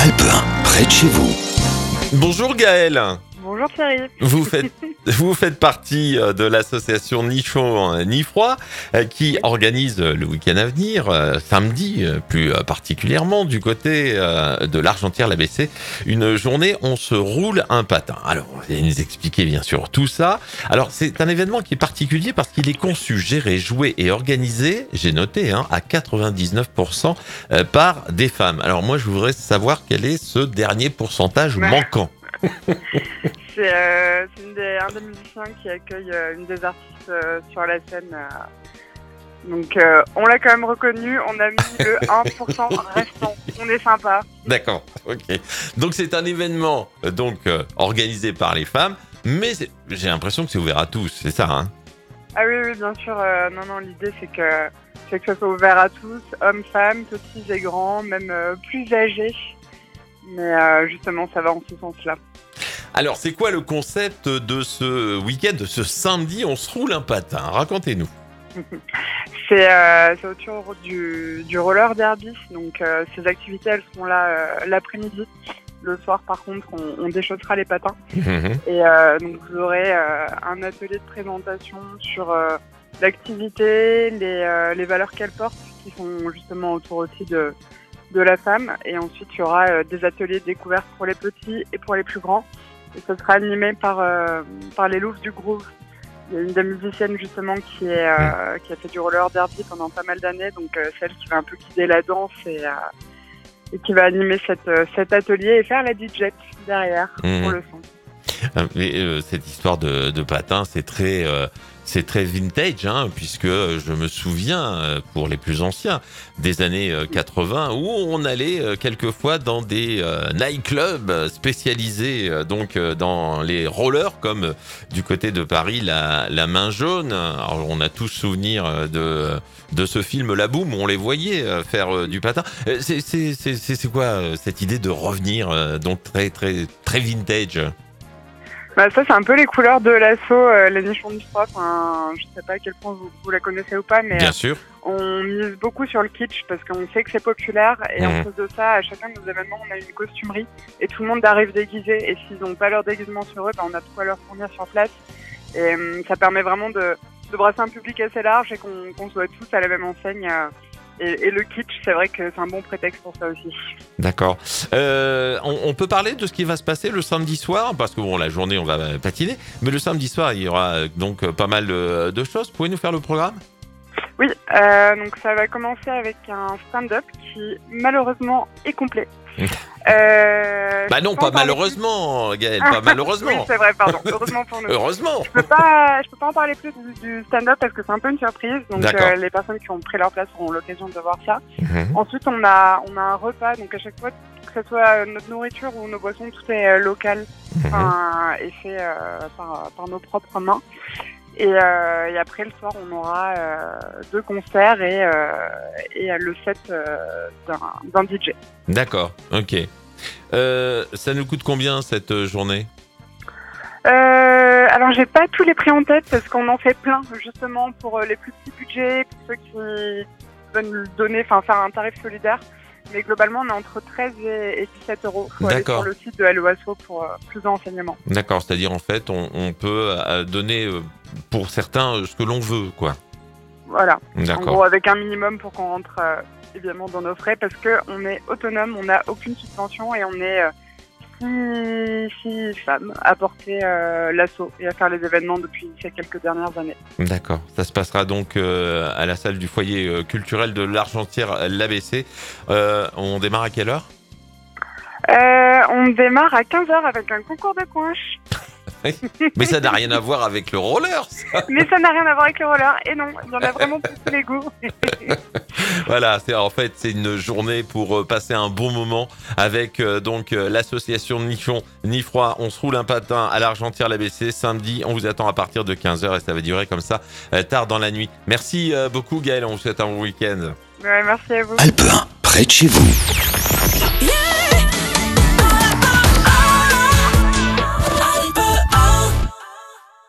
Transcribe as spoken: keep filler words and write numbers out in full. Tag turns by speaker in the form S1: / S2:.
S1: Alpe un, près de chez vous.
S2: Bonjour Gaëlle.
S3: Bonjour Thierry.
S2: Vous faites, vous faites partie de l'association Ni Chaud Ni Froid qui organise le week-end à venir, samedi plus particulièrement, du côté de l'Argentière-l'A B C, une journée on se roule un patin. Alors, vous allez nous expliquer bien sûr tout ça. Alors, c'est un événement qui est particulier parce qu'il est conçu, géré, joué et organisé, j'ai noté, hein, à quatre-vingt-dix-neuf pour cent par des femmes. Alors moi, je voudrais savoir quel est ce dernier pourcentage
S3: Ouais.
S2: manquant.
S3: C'est, euh, c'est une des, un des musiciens qui accueille euh, une des artistes euh, sur la scène. euh. Donc euh, on l'a quand même reconnu, on a mis le un pour cent restant. On est sympa.
S2: D'accord, ok. Donc c'est un événement euh, donc euh, organisé par les femmes, mais c'est- j'ai l'impression que c'est ouvert à tous, c'est ça, hein?
S3: Ah oui, oui, bien sûr. euh, non, non, l'idée c'est que, c'est que ça soit ouvert à tous, hommes, femmes, petits et grands, même euh, plus âgés. Mais euh, justement, ça va en ce sens-là.
S2: Alors c'est quoi le concept de ce week-end, de ce samedi, on se roule un patin? Racontez-nous.
S3: C'est, euh, c'est autour du, du roller derby. Donc euh, ces activités, elles seront là euh, l'après-midi. Le soir, par contre, on, on déchaussera les patins.
S2: Mhm.
S3: Et euh, donc vous aurez euh, un atelier de présentation sur euh, l'activité, les, euh, les valeurs qu'elle porte, qui sont justement autour aussi de, de la femme. Et ensuite, il y aura euh, des ateliers de découverte pour les petits et pour les plus grands. Et ça sera animé par, euh, par les Louves du Groove. Il y a une des musiciennes justement qui, est, euh, qui a fait du roller derby pendant pas mal d'années, donc euh, celle qui va un peu guider la danse et, euh, et qui va animer cette, euh, cet atelier et faire la D J derrière
S2: Mhm.
S3: pour le son.
S2: Euh, mais, euh, cette histoire de, de patin, c'est très, euh, c'est très vintage, hein, puisque euh, je me souviens, euh, pour les plus anciens, des années euh, quatre-vingts, où on allait euh, quelquefois dans des euh, nightclubs spécialisés euh, donc euh, dans les rollers, comme euh, du côté de Paris, la, la Main Jaune. Alors, on a tous souvenir euh, de de ce film La Boum, où on les voyait euh, faire euh, du patin. Euh, C'est c'est c'est c'est c'est quoi euh, cette idée de revenir euh, donc très très très vintage?
S3: Bah, ça, c'est un peu les couleurs de l'asso, euh, les nichons du froid. Enfin, je sais pas à quel point vous, vous la connaissez ou pas, mais
S2: Bien
S3: euh,
S2: sûr.
S3: on mise beaucoup sur le kitsch parce qu'on sait que c'est populaire. Et
S2: Mhm.
S3: en plus de ça, à chacun de nos événements, on a une costumerie et tout le monde arrive déguisé. Et s'ils n'ont pas leur déguisement sur eux, bah, on a de quoi leur fournir sur place. Et hum, ça permet vraiment de, de brasser un public assez large et qu'on qu'on soit tous à la même enseigne. euh, et, et le kitsch, c'est vrai que c'est un bon prétexte pour ça aussi.
S2: D'accord. Euh, on, on peut parler de ce qui va se passer le samedi soir, parce que bon, la journée, on va patiner, mais le samedi soir, il y aura euh, donc euh, pas mal de, de choses. Pouvez nous faire le programme?
S3: Oui, euh, donc ça va commencer avec un stand-up qui malheureusement est complet. Euh,
S2: Bah
S3: je
S2: non,
S3: peux
S2: pas
S3: en parler
S2: malheureusement, Gaëlle, pas
S3: plus.
S2: malheureusement.
S3: Oui, c'est vrai, pardon. Heureusement pour nous.
S2: Heureusement.
S3: Je peux pas, je peux pas en parler plus du, du stand-up parce que c'est un peu une surprise. Donc
S2: D'accord.
S3: euh, les personnes qui ont pris leur place auront l'occasion de voir ça.
S2: Mhm.
S3: Ensuite, on a, on a un repas. Donc à chaque fois, que ce soit euh, notre nourriture ou nos boissons, tout est euh, local,
S2: Mhm.
S3: enfin, et fait euh, par, par nos propres mains. Et, euh, et après le soir, on aura euh, deux concerts et, euh, et euh, le set euh, d'un, d'un D J.
S2: D'accord, ok. Euh, ça nous coûte combien cette journée?
S3: Euh, alors j'ai pas tous les prix en tête parce qu'on en fait plein justement pour euh, les plus petits budgets, pour ceux qui veulent nous donner, enfin faire un tarif solidaire. Mais globalement, on est entre treize et et dix-sept euros. Faut aller
S2: D'accord.
S3: sur le site de L O A S O pour euh, plus d'enseignements.
S2: D'accord, c'est-à-dire en fait, on, on peut euh, donner euh, pour certains euh, ce que l'on veut, quoi.
S3: Voilà. En
S2: D'accord.
S3: gros, avec un minimum pour qu'on rentre euh, évidemment dans nos frais parce que on est autonome, on n'a aucune subvention et on est euh, six, six femmes à porter euh, l'assaut et à faire les événements depuis ces quelques dernières années.
S2: D'accord. Ça se passera donc euh, à la salle du foyer euh, culturel de l'Argentière-l'A B C. Euh, on démarre à quelle heure?
S3: Euh, on démarre à quinze heures avec un concours de coinche.
S2: Mais ça n'a rien à voir avec le roller, ça.
S3: Mais ça n'a rien à voir avec le roller. Et non, il y en a vraiment pour tous les goûts.
S2: Voilà, c'est en fait c'est une journée pour euh, passer un bon moment avec euh, donc euh, l'association Ni Chaud Ni Froid. On se roule un patin à l'Argentière-l'A B C samedi. On vous attend à partir de quinze heures et ça va durer comme ça euh, tard dans la nuit. Merci euh, beaucoup Gaëlle, on vous souhaite un bon week-end.
S3: Ouais, merci à vous.
S1: Alpe un, près de chez vous.
S4: Yeah.